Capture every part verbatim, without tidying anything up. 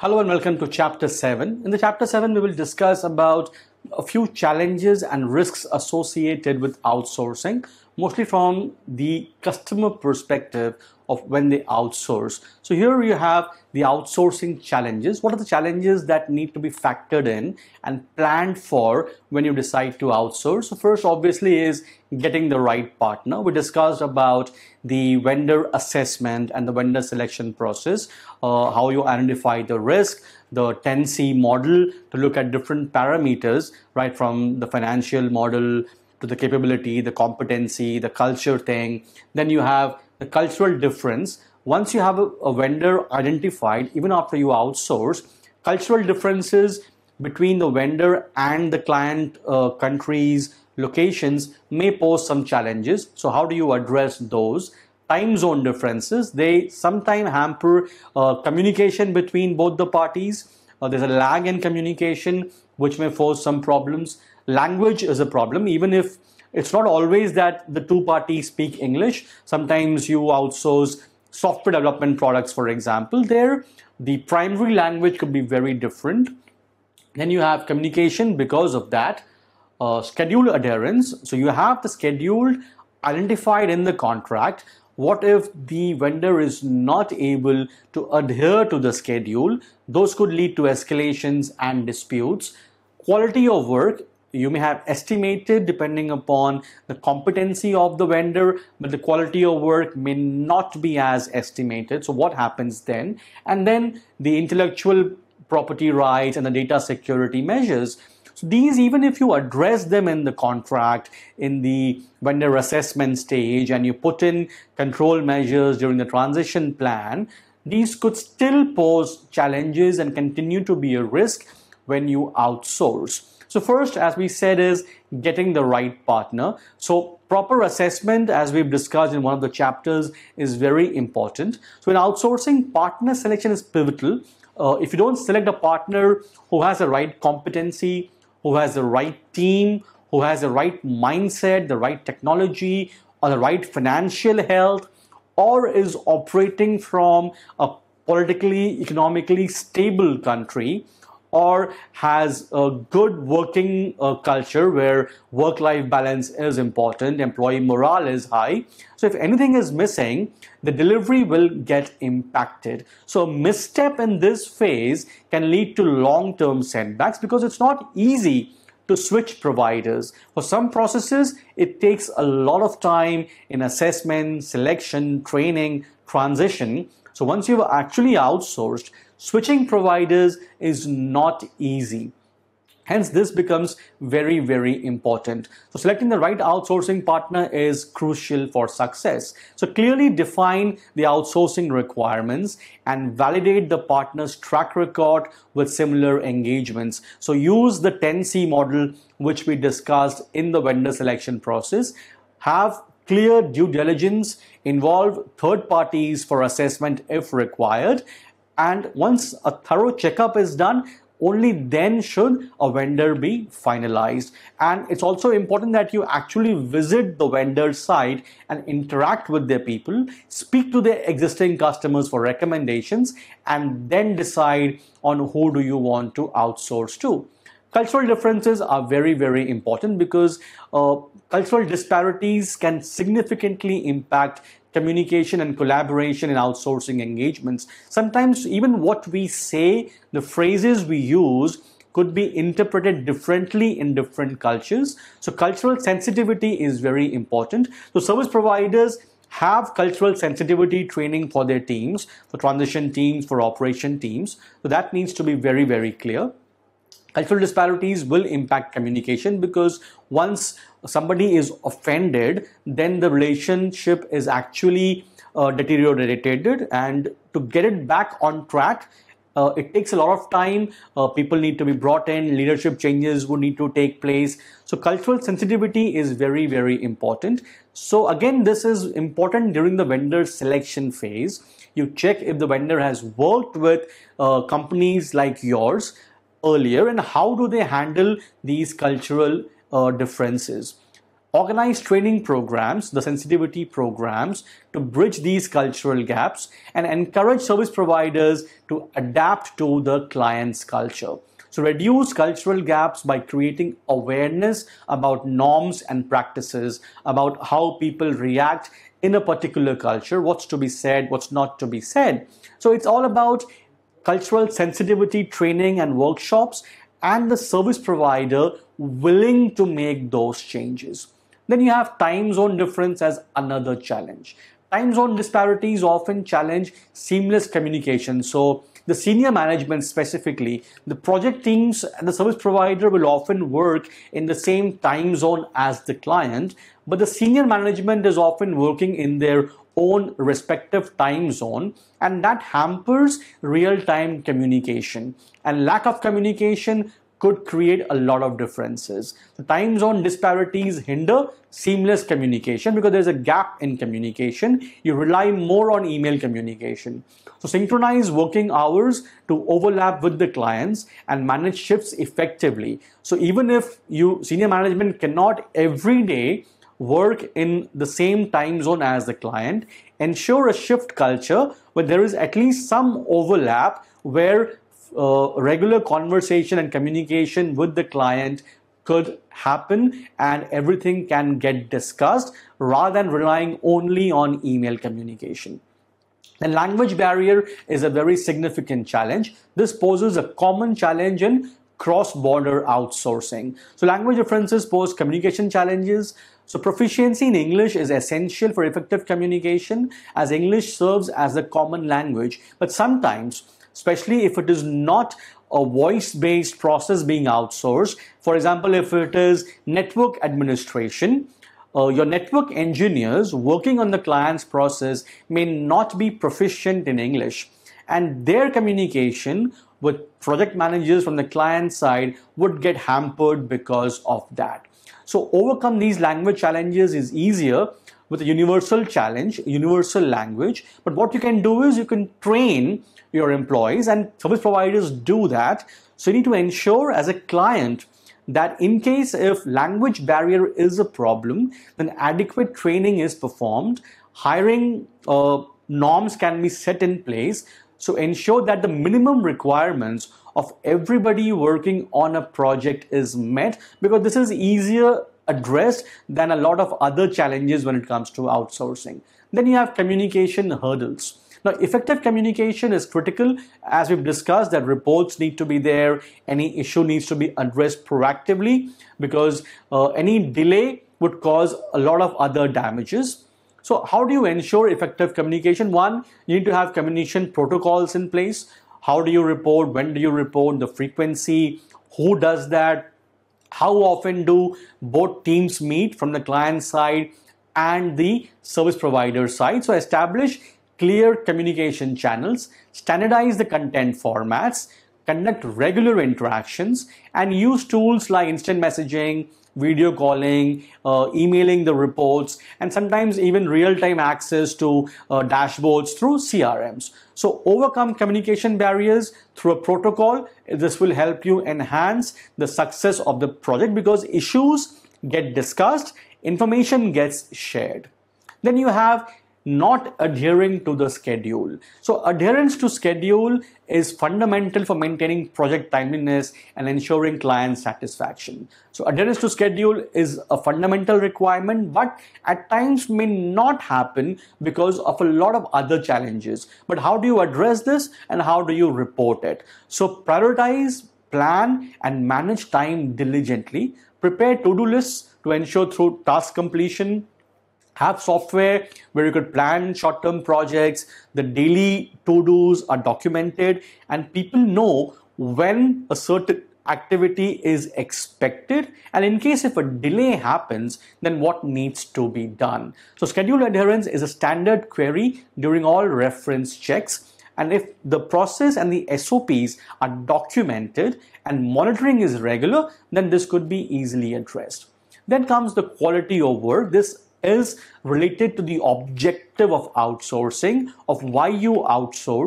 Hello and welcome to chapter seven. In the chapter seven, we will discuss about a few challenges and risks associated with outsourcing, mostly from the customer perspective of when they outsource. So here you have the outsourcing challenges. What are the challenges that need to be factored in and planned for when you decide to outsource? So first, obviously, is getting the right partner. We discussed about the vendor assessment and the vendor selection process, uh, how you identify the risk, the ten C model to look at different parameters, right, from the financial model to the capability, the competency, the culture thing. Then you have the cultural difference. Once you have a, a vendor identified, even after you outsource, cultural differences between the vendor and the client uh, countries, locations may pose some challenges. So how do you address those? Time zone differences, they sometimes hamper uh, communication between both the parties. Uh, there's a lag in communication which may pose some problems. Language is a problem, even if it's not always that the two parties speak English. Sometimes you outsource software development products, for example. There, the primary language could be very different. Then you have communication because of that. Uh, schedule adherence. So you have the schedule identified in the contract. What if the vendor is not able to adhere to the schedule? Those could lead to escalations and disputes. Quality of work, you may have estimated depending upon the competency of the vendor, but the quality of work may not be as estimated. So what happens then? And then the intellectual property rights and the data security measures. So these, even if you address them in the contract, in the vendor assessment stage, and you put in control measures during the transition plan, these could still pose challenges and continue to be a risk when you outsource. So first, as we said, is getting the right partner. So proper assessment, as we've discussed in one of the chapters, is very important. So in outsourcing, partner selection is pivotal. Uh, if you don't select a partner who has the right competency, who has the right team, who has the right mindset, the right technology, or the right financial health, or is operating from a politically, economically stable country, or has a good working uh, culture where work-life balance is important, employee morale is high. So if anything is missing, the delivery will get impacted. So a misstep in this phase can lead to long-term setbacks because it's not easy to switch providers. For some processes, it takes a lot of time in assessment, selection, training, transition. So once you've actually outsourced, switching providers is not easy. Hence, this becomes very, very important. So selecting the right outsourcing partner is crucial for success. So clearly define the outsourcing requirements and validate the partner's track record with similar engagements. So use the ten C model, which we discussed in the vendor selection process. Have clear due diligence, involve third parties for assessment if required. And once a thorough checkup is done, only then should a vendor be finalized. And it's also important that you actually visit the vendor site and interact with their people, speak to their existing customers for recommendations, and then decide on who do you want to outsource to. Cultural differences are very, very important because uh, cultural disparities can significantly impact communication and collaboration in outsourcing engagements. Sometimes even what we say, the phrases we use, could be interpreted differently in different cultures. So cultural sensitivity is very important. So service providers have cultural sensitivity training for their teams, for transition teams, for operation teams. So that needs to be very, very clear. Cultural disparities will impact communication because once somebody is offended, then the relationship is actually uh, deteriorated, and to get it back on track, uh, it takes a lot of time. Uh, people need to be brought in, leadership changes would need to take place. So cultural sensitivity is very, very important. So again, this is important during the vendor selection phase. You check if the vendor has worked with uh, companies like yours earlier and how do they handle these cultural uh, differences. organize training programs, the sensitivity programs, to bridge these cultural gaps and encourage service providers to adapt to the client's culture. So reduce cultural gaps by creating awareness about norms and practices, about how people react in a particular culture, what's to be said, what's not to be said. So it's all about cultural sensitivity training and workshops and the service provider willing to make those changes. Then you have time zone difference as another challenge. Time zone disparities often challenge seamless communication. So the senior management specifically, the project teams and the service provider will often work in the same time zone as the client, but the senior management is often working in their own respective time zone, and that hampers real-time communication. And lack of communication could create a lot of differences. The time zone disparities hinder seamless communication because there's a gap in communication. You rely more on email communication. So synchronize working hours to overlap with the clients and manage shifts effectively. So even if you, senior management, cannot every day work in the same time zone as the client, ensure a shift culture where there is at least some overlap, where uh, regular conversation and communication with the client could happen and everything can get discussed rather than relying only on email communication. The language barrier is a very significant challenge. This poses a common challenge in cross-border outsourcing. So language differences pose communication challenges. So proficiency in English is essential for effective communication, as English serves as a common language. But sometimes, especially if it is not a voice-based process being outsourced, for example, if it is network administration, uh, your network engineers working on the client's process may not be proficient in English, and their communication with project managers from the client side would get hampered because of that. So overcome these language challenges is easier with a universal challenge, universal language. But what you can do is you can train your employees, and service providers do that. So you need to ensure as a client that in case if language barrier is a problem, then adequate training is performed, hiring uh, norms can be set in place. So ensure that the minimum requirements of everybody working on a project is met, because this is easier addressed than a lot of other challenges when it comes to outsourcing. Then you have communication hurdles. Now, effective communication is critical, as we've discussed, that reports need to be there, any issue needs to be addressed proactively, because uh, any delay would cause a lot of other damages. So how do you ensure effective communication? One, you need to have communication protocols in place. How do you report? When do you report? The frequency? Who does that? How often do both teams meet from the client side and the service provider side? So establish clear communication channels, standardize the content formats, conduct regular interactions, and use tools like instant messaging, video calling, uh, emailing the reports, and sometimes even real-time access to uh, dashboards through C R Ms. So overcome communication barriers through a protocol. This will help you enhance the success of the project, because issues get discussed, information gets shared. Then you have not adhering to the schedule. So adherence to schedule is fundamental for maintaining project timeliness and ensuring client satisfaction. So adherence to schedule is a fundamental requirement, but at times may not happen because of a lot of other challenges. But how do you address this and how do you report it? So prioritize, plan, and manage time diligently. Prepare to-do lists to ensure through task completion. Have software where you could plan short-term projects, the daily to-dos are documented, and people know when a certain activity is expected, and in case if a delay happens, then what needs to be done. So schedule adherence is a standard query during all reference checks, and if the process and the S O Ps are documented and monitoring is regular, then this could be easily addressed. Then comes the quality of work. This is related to the objective of outsourcing, of why you outsource.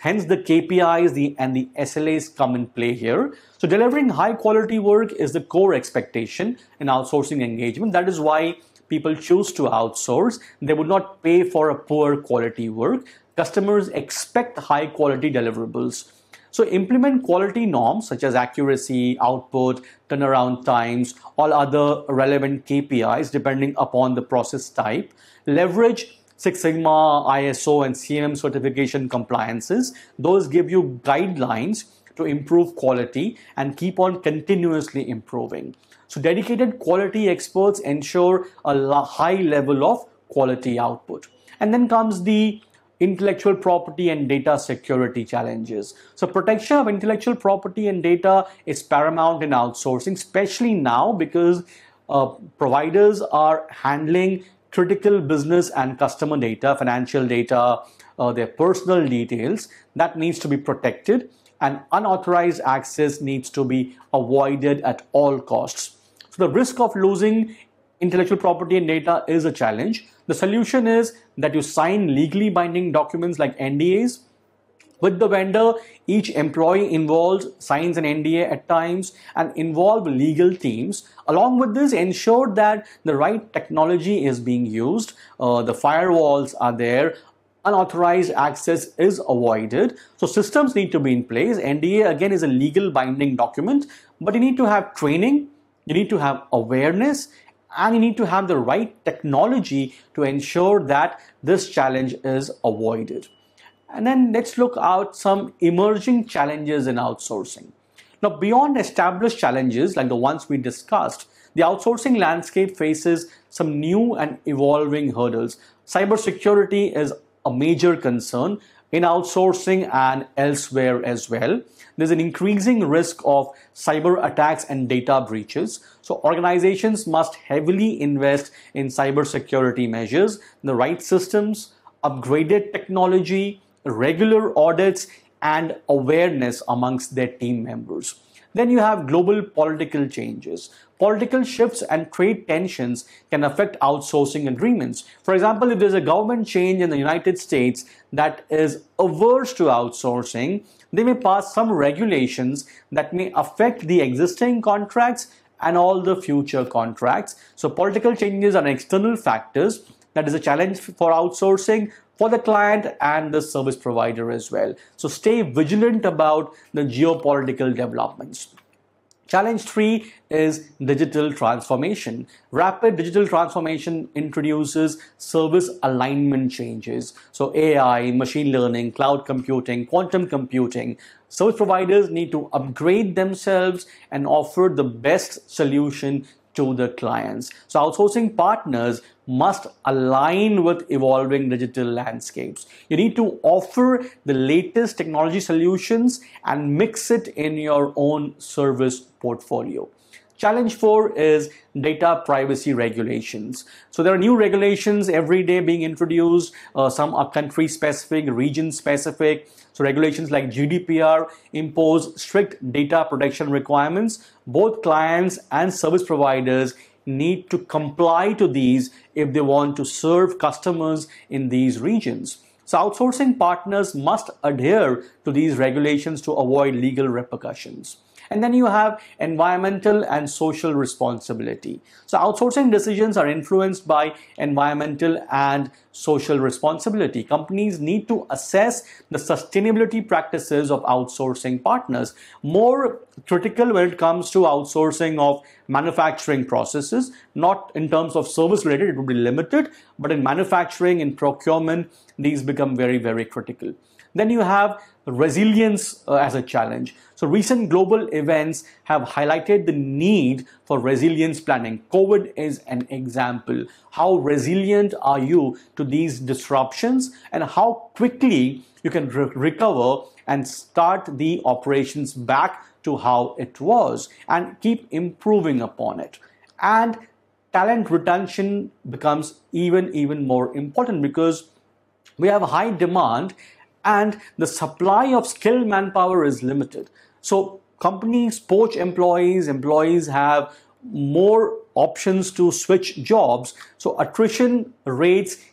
Hence, the K P Is the, and the S L As come in play here. So delivering high quality work is the core expectation in outsourcing engagement. That is why people choose to outsource. They would not pay for a poor quality work. Customers expect high quality deliverables. So implement quality norms such as accuracy, output, turnaround times, all other relevant K P Is depending upon the process type. Leverage Six Sigma, I S O and C M M certification compliances. Those give you guidelines to improve quality and keep on continuously improving. So dedicated quality experts ensure a high level of quality output. And then comes the intellectual property and data security challenges. So protection of intellectual property and data is paramount in outsourcing, especially now because uh, providers are handling critical business and customer data, financial data, uh, their personal details that needs to be protected, and unauthorized access needs to be avoided at all costs. So the risk of losing intellectual property and data is a challenge. The solution is that you sign legally binding documents like N D As. With the vendor, each employee involved signs an N D A at times and involve legal teams. Along with this, ensure that the right technology is being used, uh, the firewalls are there, unauthorized access is avoided. So systems need to be in place. N D A again is a legal binding document, but you need to have training, you need to have awareness, and you need to have the right technology to ensure that this challenge is avoided. And then let's look at some emerging challenges in outsourcing. Now, beyond established challenges like the ones we discussed, the outsourcing landscape faces some new and evolving hurdles. Cybersecurity is a major concern in outsourcing and elsewhere as well. There's an increasing risk of cyber attacks and data breaches. So organizations must heavily invest in cybersecurity measures, the right systems, upgraded technology, regular audits, and awareness amongst their team members. Then you have global political changes. Political shifts and trade tensions can affect outsourcing agreements. For example, if there's a government change in the United States that is averse to outsourcing, they may pass some regulations that may affect the existing contracts and all the future contracts. So political changes are external factors. That is a challenge for outsourcing for the client and the service provider as well. So stay vigilant about the geopolitical developments. Challenge three is digital transformation. Rapid digital transformation introduces service alignment changes. So A I, machine learning, cloud computing, quantum computing. Service providers need to upgrade themselves and offer the best solution to the clients. So outsourcing partners must align with evolving digital landscapes. You need to offer the latest technology solutions and mix it in your own service portfolio. Challenge four is data privacy regulations. So there are new regulations every day being introduced. Uh, some are country specific, region specific. So regulations like G D P R impose strict data protection requirements. Both clients and service providers need to comply to these if they want to serve customers in these regions. So outsourcing partners must adhere to these regulations to avoid legal repercussions. And then you have environmental and social responsibility. So outsourcing decisions are influenced by environmental and social responsibility. Companies need to assess the sustainability practices of outsourcing partners. More critical when it comes to outsourcing of manufacturing processes, not in terms of service related, it would be limited, but in manufacturing, in procurement, these become very, very critical. Then you have resilience uh, as a challenge. So recent global events have highlighted the need for resilience planning. COVID is an example. How resilient are you to these disruptions and how quickly you can re- recover and start the operations back to how it was and keep improving upon it. And talent retention becomes even, even more important because we have high demand and the supply of skilled manpower is limited. So companies poach employees, employees have more options to switch jobs. So attrition rates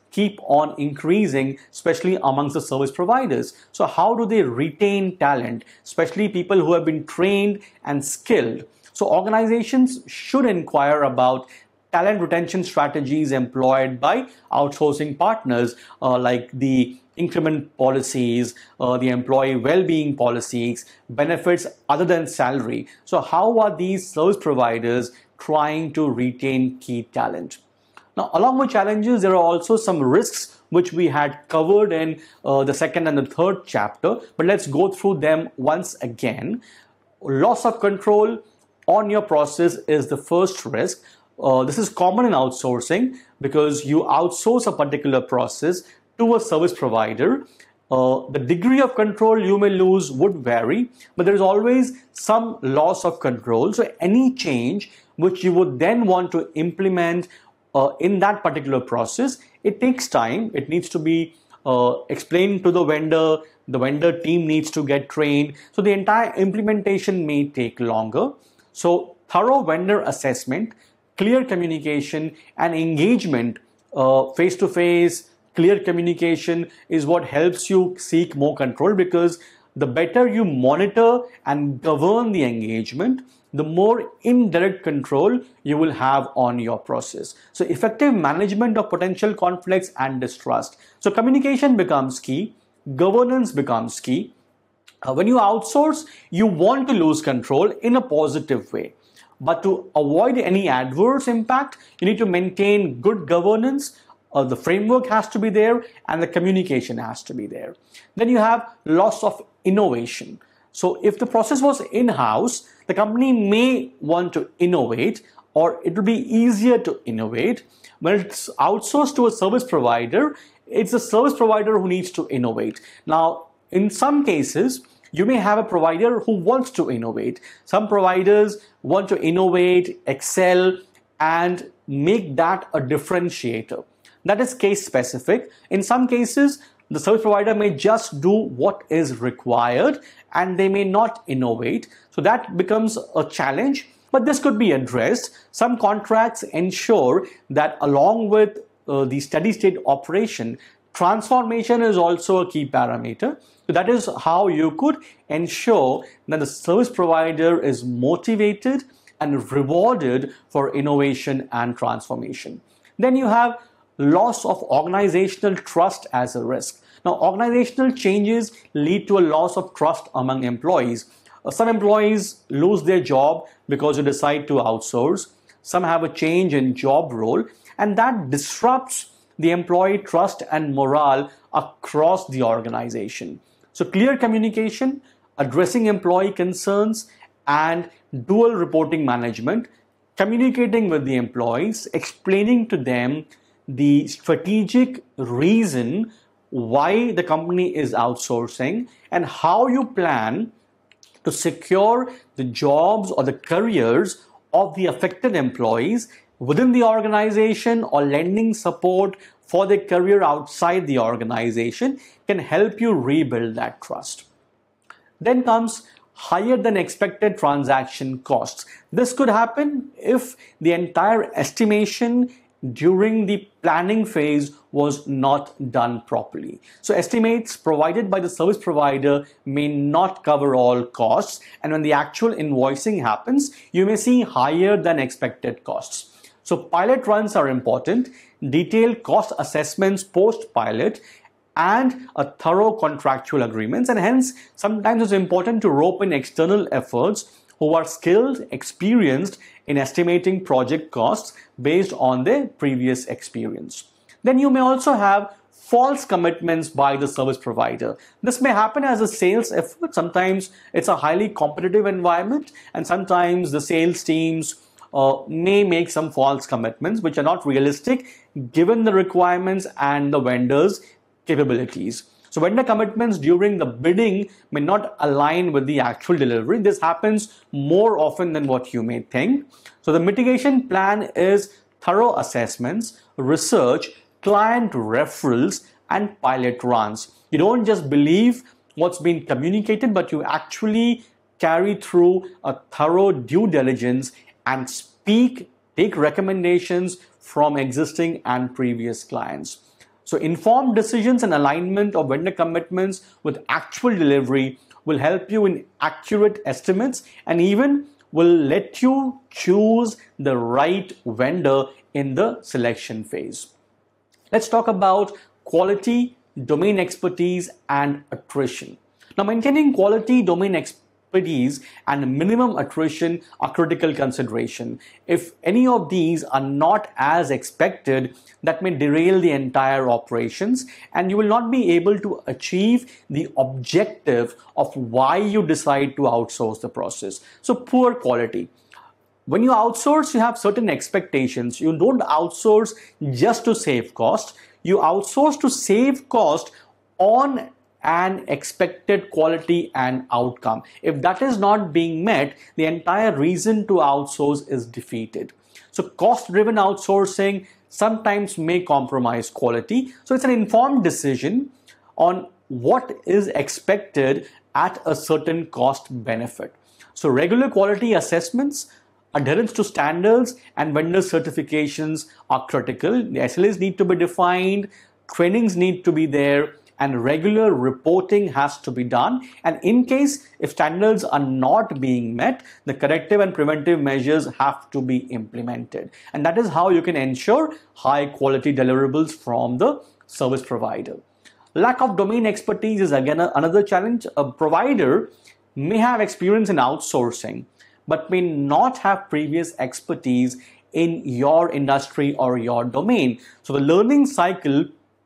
keep on increasing, especially amongst the service providers. So how do they retain talent, especially people who have been trained and skilled? So organizations should inquire about talent retention strategies employed by outsourcing partners, uh, like the increment policies, uh, the employee well-being policies, benefits other than salary. So how are these service providers trying to retain key talent? Now, along with challenges, there are also some risks which we had covered in uh, the second and the third chapter, but let's go through them once again. Loss of control on your process is the first risk. Uh, this is common in outsourcing because you outsource a particular process to a service provider. Uh, the degree of control you may lose would vary, but there is always some loss of control. So any change which you would then want to implement uh, in that particular process, it takes time. It needs to be uh, explained to the vendor. The vendor team needs to get trained. So the entire implementation may take longer. So thorough vendor assessment, clear communication and engagement, uh, face-to-face, clear communication is what helps you seek more control, because the better you monitor and govern the engagement, the more indirect control you will have on your process. So effective management of potential conflicts and distrust. So communication becomes key, governance becomes key. Uh, when you outsource, you want to lose control in a positive way. But to avoid any adverse impact, you need to maintain good governance. Uh, the framework has to be there and the communication has to be there. Then you have loss of innovation. So if the process was in-house, the company may want to innovate, or it will be easier to innovate. When it's outsourced to a service provider, it's the service provider who needs to innovate. Now, in some cases, you may have a provider who wants to innovate. Some providers want to innovate, excel, and make that a differentiator. That is case specific. In some cases, the service provider may just do what is required and they may not innovate. So that becomes a challenge, but this could be addressed. Some contracts ensure that along with uh, the steady state operation, transformation is also a key parameter. So that is how you could ensure that the service provider is motivated and rewarded for innovation and transformation. Then you have loss of organizational trust as a risk. Now, organizational changes lead to a loss of trust among employees. Uh, some employees lose their job because you decide to outsource. Some have a change in job role, and that disrupts the employee trust and morale across the organization. So clear communication, addressing employee concerns, and dual reporting management, communicating with the employees, explaining to them the strategic reason why the company is outsourcing and how you plan to secure the jobs or the careers of the affected employees within the organization, or lending support for their career outside the organization can help you rebuild that trust. Then comes higher than expected transaction costs. This could happen if the entire estimation during the planning phase was not done properly. So estimates provided by the service provider may not cover all costs, and when the actual invoicing happens, you may see higher than expected costs. So pilot runs are important, detailed cost assessments post-pilot, and a thorough contractual agreements, and hence sometimes it's important to rope in external efforts who are skilled, experienced in estimating project costs based on their previous experience. Then you may also have false commitments by the service provider. This may happen as a sales effort. Sometimes it's a highly competitive environment, and sometimes the sales teams uh, may make some false commitments which are not realistic given the requirements and the vendor's capabilities. So vendor commitments during the bidding may not align with the actual delivery. This happens more often than what you may think. So the mitigation plan is thorough assessments, research, client referrals, and pilot runs. You don't just believe what's been communicated, but you actually carry through a thorough due diligence and speak, take recommendations from existing and previous clients. So informed decisions and alignment of vendor commitments with actual delivery will help you in accurate estimates and even will let you choose the right vendor in the selection phase. Let's talk about quality, domain expertise, and attrition. Now, maintaining quality, domain expertise, and minimum attrition are critical consideration. If any of these are not as expected, that may derail the entire operations and you will not be able to achieve the objective of why you decide to outsource the process. So poor quality. When you outsource, you have certain expectations. You don't outsource just to save cost. You outsource to save cost on an expected quality and outcome. If that is not being met, the entire reason to outsource is defeated. So cost-driven outsourcing sometimes may compromise quality. So it's an informed decision on what is expected at a certain cost benefit. So regular quality assessments, adherence to standards, and vendor certifications are critical. The S L As need to be defined, trainings need to be there, and regular reporting has to be done. And in case if standards are not being met, the corrective and preventive measures have to be implemented. And that is how you can ensure high quality deliverables from the service provider. Lack of domain expertise is again another challenge. A provider may have experience in outsourcing, but may not have previous expertise in your industry or your domain. So the learning cycle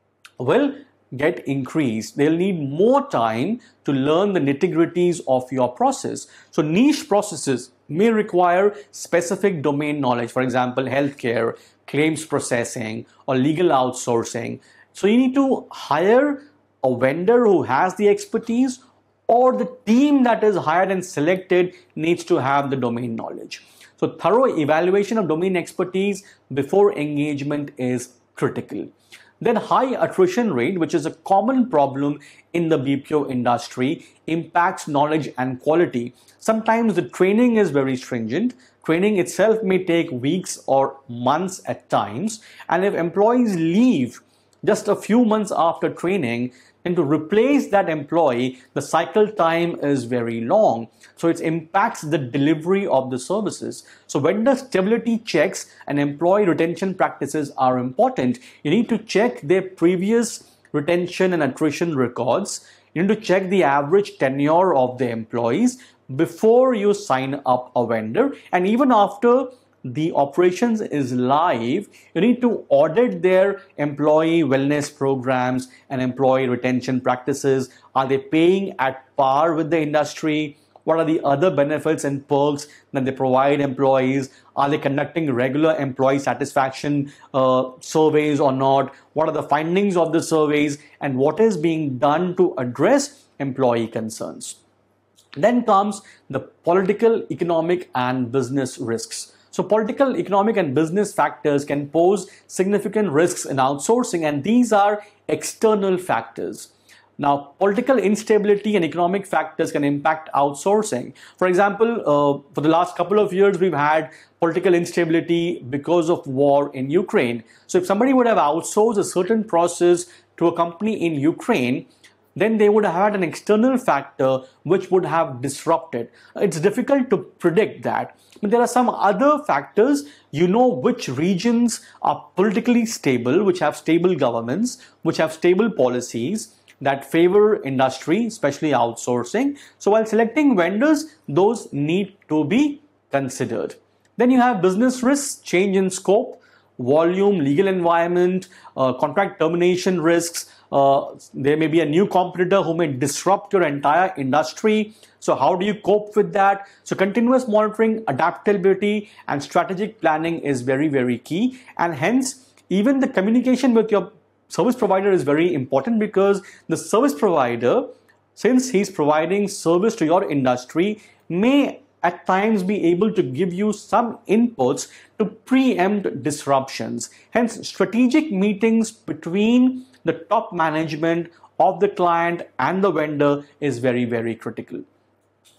will get increased. They'll need more time to learn the nitty-gritties of your process. So niche processes may require specific domain knowledge, for example, healthcare, claims processing, or legal outsourcing. So you need to hire a vendor who has the expertise, or the team that is hired and selected needs to have the domain knowledge. So thorough evaluation of domain expertise before engagement is critical. Then high attrition rate, which is a common problem in the B P O industry, impacts knowledge and quality. Sometimes the training is very stringent. Training itself may take weeks or months at times. And if employees leave just a few months after training, and to replace that employee, the cycle time is very long. So it impacts the delivery of the services. So vendor stability checks and employee retention practices are important. You need to check their previous retention and attrition records. You need to check the average tenure of the employees before you sign up a vendor. And even after the operations is live, you need to audit their employee wellness programs and employee retention practices. Are they paying at par with the industry? What are the other benefits and perks that they provide employees? Are they conducting regular employee satisfaction uh, surveys or not? What are the findings of the surveys? And what is being done to address employee concerns? Then comes the political, economic, and business risks. So political, economic, and business factors can pose significant risks in outsourcing, and these are external factors. Now, political instability and economic factors can impact outsourcing. For example, uh, for the last couple of years, we've had political instability because of war in Ukraine. So if somebody would have outsourced a certain process to a company in Ukraine, then they would have had an external factor which would have disrupted. It's difficult to predict that. But there are some other factors. You know which regions are politically stable, which have stable governments, which have stable policies that favor industry, especially outsourcing. So while selecting vendors, those need to be considered. Then you have business risks, change in scope, volume, legal environment, uh, contract termination risks. Uh, there may be a new competitor who may disrupt your entire industry. So how do you cope with that? So continuous monitoring, adaptability, and strategic planning is very, very key. And hence, even the communication with your service provider is very important, because the service provider, since he's providing service to your industry, may at times be able to give you some inputs to preempt disruptions. Hence, strategic meetings between the top management of the client and the vendor is very, very critical.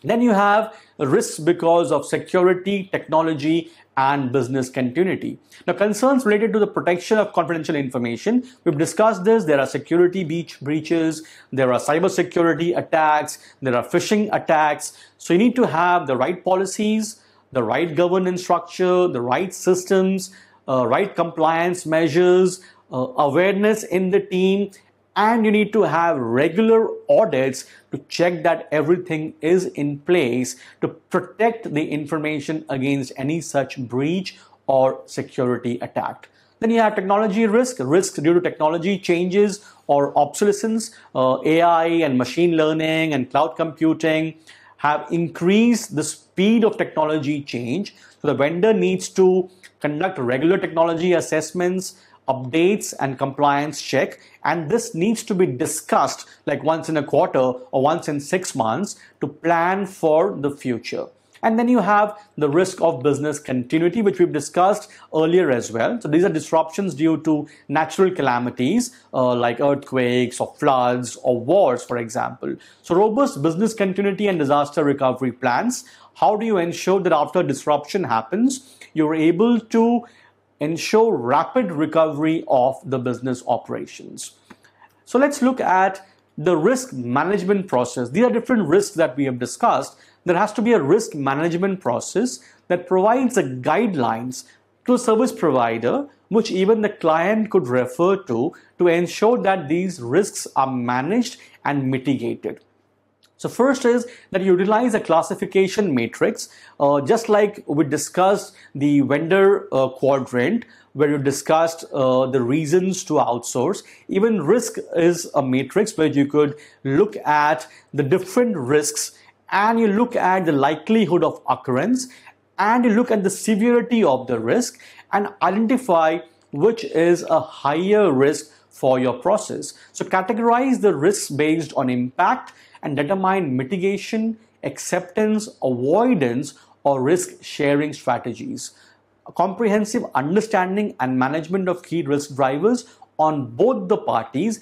Then you have risks because of security, technology, and business continuity. Now, concerns related to the protection of confidential information. We've discussed this. There are security breach breaches, there are cybersecurity attacks, there are phishing attacks. So you need to have the right policies, the right governance structure, the right systems, uh, right compliance measures, uh, awareness in the team, and you need to have regular audits to check that everything is in place to protect the information against any such breach or security attack. Then you have technology risk, risks due to technology changes or obsolescence. Uh, A I and machine learning and cloud computing have increased the speed of technology change. So the vendor needs to conduct regular technology assessments, updates, and compliance check, and this needs to be discussed like once in a quarter or once in six months to plan for the future. And then you have the risk of business continuity, which we've discussed earlier as well. So these are disruptions due to natural calamities uh, like earthquakes or floods or wars, for example. So robust business continuity and disaster recovery plans. How do you ensure that after disruption happens, you're able to ensure rapid recovery of the business operations? So let's look at the risk management process. These are different risks that we have discussed. There has to be a risk management process that provides the guidelines to a service provider, which even the client could refer to, to ensure that these risks are managed and mitigated. So first is that you utilize a classification matrix, uh, just like we discussed the vendor uh, quadrant, where you discussed uh, the reasons to outsource. Even risk is a matrix where you could look at the different risks, and you look at the likelihood of occurrence, and you look at the severity of the risk and identify which is a higher risk for your process. So categorize the risks based on impact and determine mitigation, acceptance, avoidance, or risk sharing strategies. A comprehensive understanding and management of key risk drivers on both the parties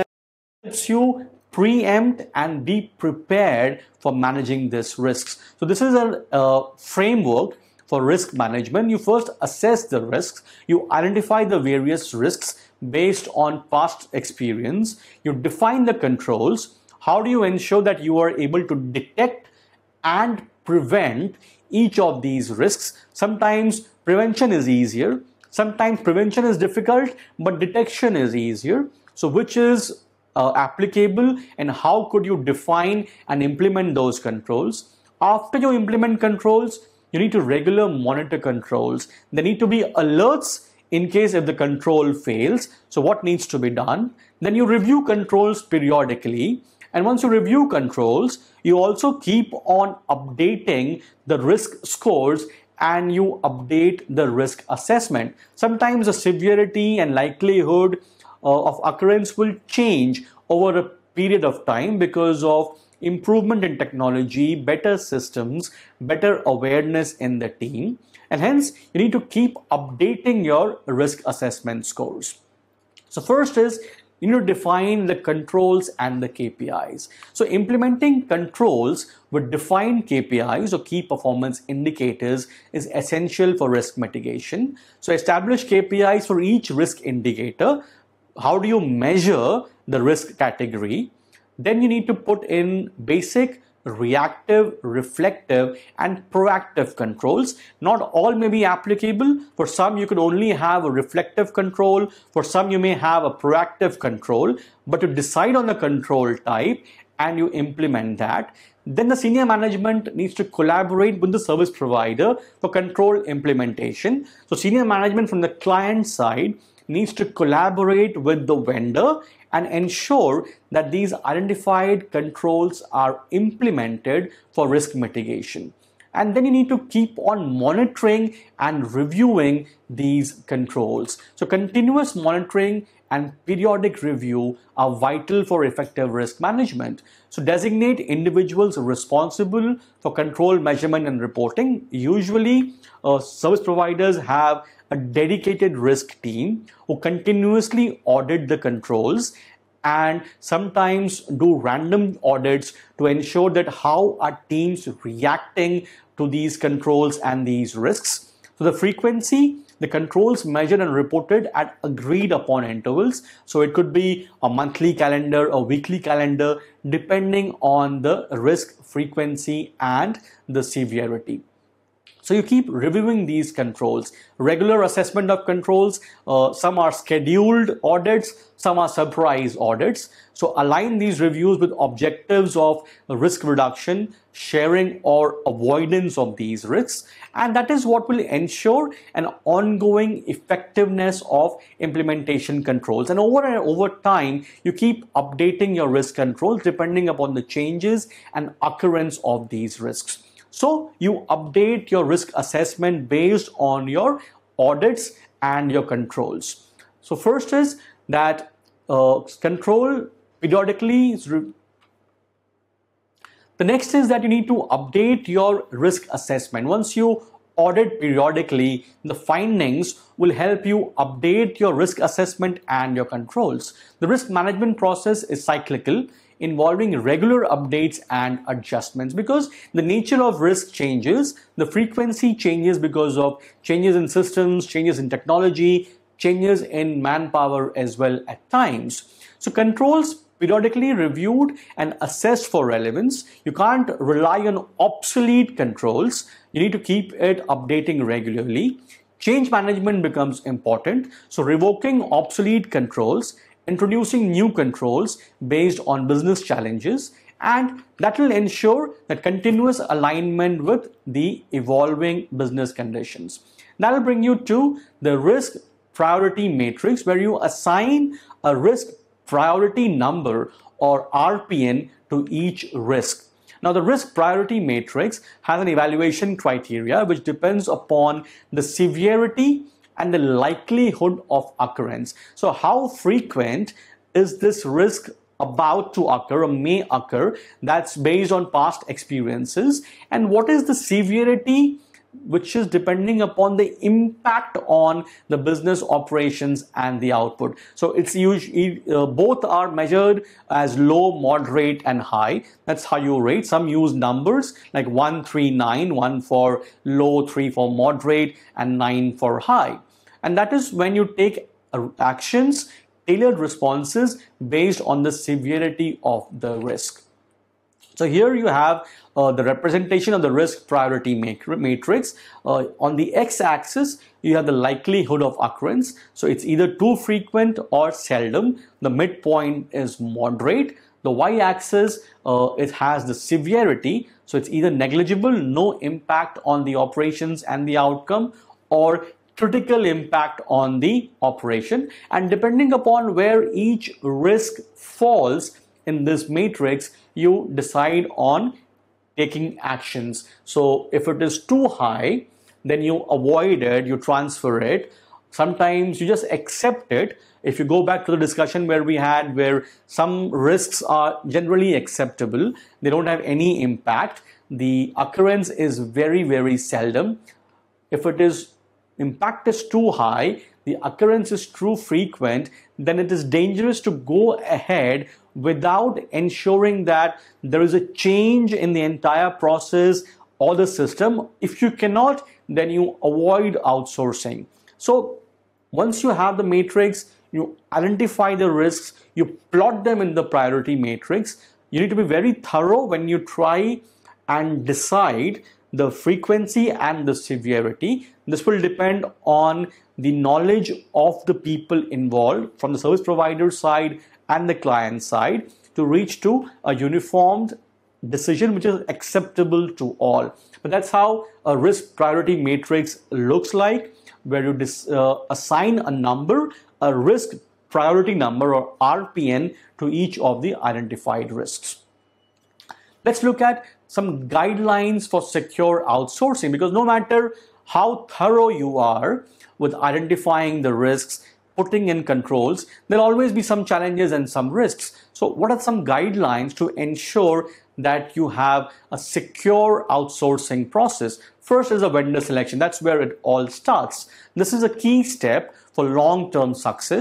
helps you preempt and be prepared for managing these risks. So this is a, a framework for risk management. You first assess the risks, you identify the various risks based on past experience, you define the controls. How do you ensure that you are able to detect and prevent each of these risks? Sometimes prevention is easier, sometimes prevention is difficult, but detection is easier. So which is uh, applicable, and how could you define and implement those controls? After you implement controls, you need to regular monitor controls. There need to be alerts in case if the control fails. So what needs to be done? Then you review controls periodically. And once you review controls, you also keep on updating the risk scores and you update the risk assessment. Sometimes the severity and likelihood uh, of occurrence will change over a period of time because of improvement in technology, better systems, better awareness in the team. And hence, you need to keep updating your risk assessment scores. So first is, you need to define the controls and the K P Is. So implementing controls with defined K P Is or key performance indicators is essential for risk mitigation. So establish K P Is for each risk indicator. How do you measure the risk category? Then you need to put in basic, reactive, reflective, and proactive controls. Not all may be applicable. For some, you could only have a reflective control. For some, you may have a proactive control. But to decide on the control type and you implement that, then the senior management needs to collaborate with the service provider for control implementation. So senior management from the client side needs to collaborate with the vendor and ensure that these identified controls are implemented for risk mitigation. And then you need to keep on monitoring and reviewing these controls. So continuous monitoring and periodic review are vital for effective risk management. So designate individuals responsible for control measurement and reporting. Usually, uh, service providers have a dedicated risk team who continuously audit the controls and sometimes do random audits to ensure that how are teams reacting to these controls and these risks. So the frequency, the controls measured and reported at agreed upon intervals. So it could be a monthly calendar, a weekly calendar, depending on the risk frequency and the severity. So you keep reviewing these controls, regular assessment of controls. Uh, some are scheduled audits, some are surprise audits. So align these reviews with objectives of risk reduction, sharing or avoidance of these risks. And that is what will ensure an ongoing effectiveness of implementation controls. And over and over time, you keep updating your risk controls depending upon the changes and occurrence of these risks. So you update your risk assessment based on your audits and your controls. So first is that uh, control periodically. The next is that you need to update your risk assessment. Once you audit periodically, the findings will help you update your risk assessment and your controls. The risk management process is cyclical, involving regular updates and adjustments, because the nature of risk changes, the frequency changes because of changes in systems, changes in technology, changes in manpower as well at times. So controls periodically reviewed and assessed for relevance. You can't rely on obsolete controls. You need to keep it updating regularly. Change management becomes important. So revoking obsolete controls, introducing new controls based on business challenges, and that will ensure that continuous alignment with the evolving business conditions. That will bring you to the risk priority matrix, where you assign a risk priority number or R P N to each risk. Now, the risk priority matrix has an evaluation criteria which depends upon the severity and the likelihood of occurrence. So how frequent is this risk about to occur or may occur? That's based on past experiences. And what is the severity, which is depending upon the impact on the business operations and the output. So it's usually uh, both are measured as low, moderate, and high. That's how you rate. Some use numbers like one, three, nine, one for low, three for moderate, and nine for high. And that is when you take actions, tailored responses based on the severity of the risk. So here you have uh, the representation of the risk priority matrix. Uh, on the x-axis, you have the likelihood of occurrence. So it's either too frequent or seldom. The midpoint is moderate. The y-axis, uh, it has the severity. So it's either negligible, no impact on the operations and the outcome, or critical impact on the operation. And depending upon where each risk falls in this matrix, you decide on taking actions. So if it is too high, then you avoid it, you transfer it. Sometimes you just accept it. If you go back to the discussion where we had, where some risks are generally acceptable, they don't have any impact, the occurrence is very, very seldom. If it is impact is too high, the occurrence is too frequent, then it is dangerous to go ahead without ensuring that there is a change in the entire process or the system. If you cannot, then you avoid outsourcing. So once you have the matrix, you identify the risks, you plot them in the priority matrix. You need to be very thorough when you try and decide the frequency and the severity. This will depend on the knowledge of the people involved from the service provider side and the client side to reach to a uniformed decision which is acceptable to all. But that's how a risk priority matrix looks like, where you dis, uh, assign a number, a risk priority number or R P N to each of the identified risks. Let's look at some guidelines for secure outsourcing, because no matter how thorough you are with identifying the risks, putting in controls, there'll always be some challenges and some risks. So what are some guidelines to ensure that you have a secure outsourcing process? First is a vendor selection. That's where it all starts. This is a key step for long-term success.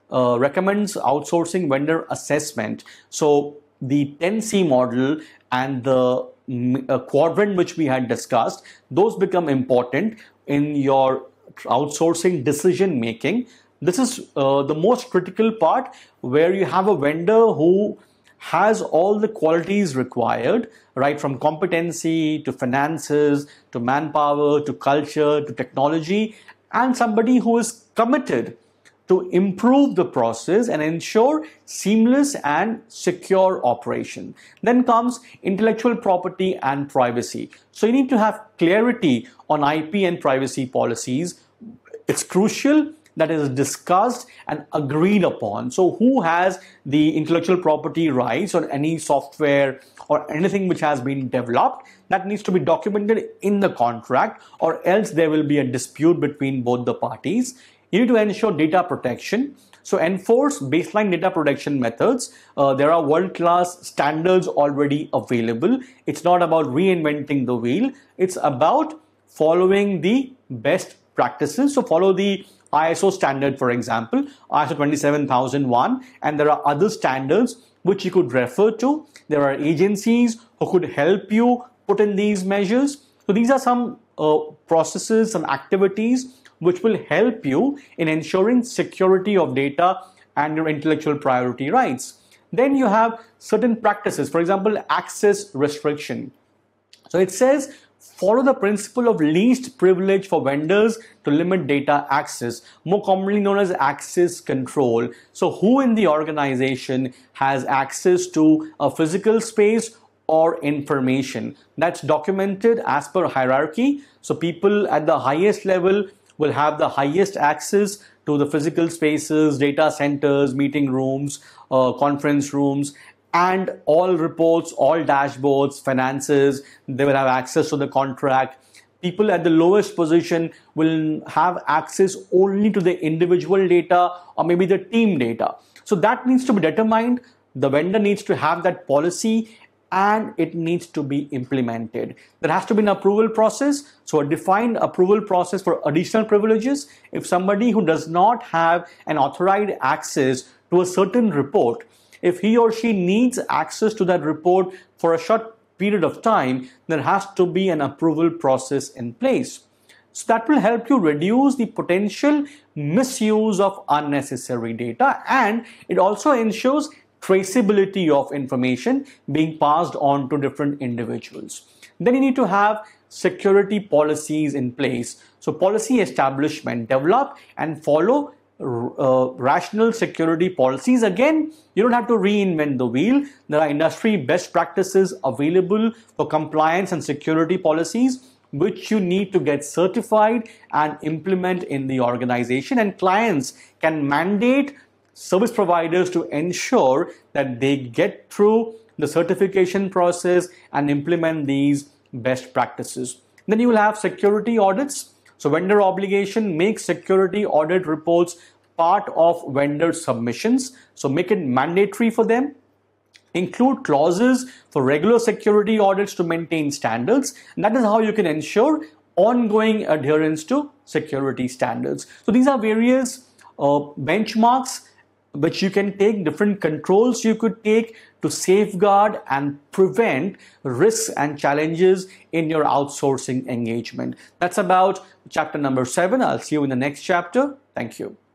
uh, recommends outsourcing vendor assessment. So the ten C model and the mm, uh, quadrant which we had discussed, those become important in your outsourcing decision making. This is uh, the most critical part, where you have a vendor who has all the qualities required, right, from competency to finances to manpower to culture to technology, and somebody who is committed to improve the process and ensure seamless and secure operation. Then comes intellectual property and privacy. So you need to have clarity on I P and privacy policies. It's crucial that is discussed and agreed upon. So who has the intellectual property rights on any software or anything which has been developed, that needs to be documented in the contract, or else there will be a dispute between both the parties. You need to ensure data protection. So enforce baseline data protection methods. Uh, there are world-class standards already available. It's not about reinventing the wheel. It's about following the best practices. So follow the I S O standard, for example, I S O twenty-seven thousand one, and there are other standards which you could refer to. There are agencies who could help you put in these measures. So these are some uh, processes, some activities which will help you in ensuring security of data and your intellectual priority rights. Then you have certain practices, for example, access restriction. So it says, follow the principle of least privilege for vendors to limit data access, more commonly known as access control. So who in the organization has access to a physical space or information? That's documented as per hierarchy. So people at the highest level will have the highest access to the physical spaces, data centers, meeting rooms, uh, conference rooms, and all reports, all dashboards, finances. They will have access to the contract. People at the lowest position will have access only to the individual data or maybe the team data. So that needs to be determined. The vendor needs to have that policy, and it needs to be implemented. There has to be an approval process, so a defined approval process for additional privileges. If somebody who does not have an authorized access to a certain report, if he or she needs access to that report for a short period of time, there has to be an approval process in place. So that will help you reduce the potential misuse of unnecessary data, and it also ensures traceability of information being passed on to different individuals. Then you need to have security policies in place. So policy establishment, develop and follow uh, rational security policies. Again, you don't have to reinvent the wheel. There are industry best practices available for compliance and security policies, which you need to get certified and implement in the organization, and clients can mandate service providers to ensure that they get through the certification process and implement these best practices. Then you will have security audits. So vendor obligation, make security audit reports part of vendor submissions. So make it mandatory for them. Include clauses for regular security audits to maintain standards. And that is how you can ensure ongoing adherence to security standards. So these are various uh, benchmarks which you can take, different controls you could take to safeguard and prevent risks and challenges in your outsourcing engagement. That's about chapter number seven. I'll see you in the next chapter. Thank you.